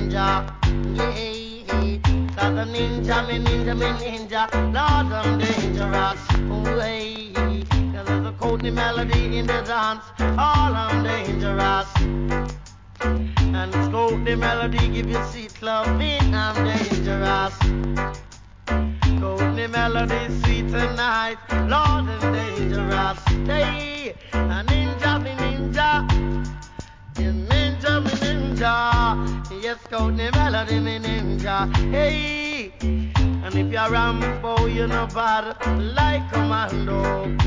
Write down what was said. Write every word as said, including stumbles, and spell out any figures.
ninja. Yeah, cause the ninja, me ninja, me ninja, Lord, I'm dangerous. Way, cause there's a Courtney melody in the dance, all I'm dangerous. And it's Courtney melody, give you sweet loving, I'm dangerous. Courtney melody, sweet tonight, Lord, I'm dangerous. Hey, a ninja, me ninja, you ninja, me ninja. Yes, Courtney melody, me ninja. Hey, and if you're Rambo, you're not bad like Commando.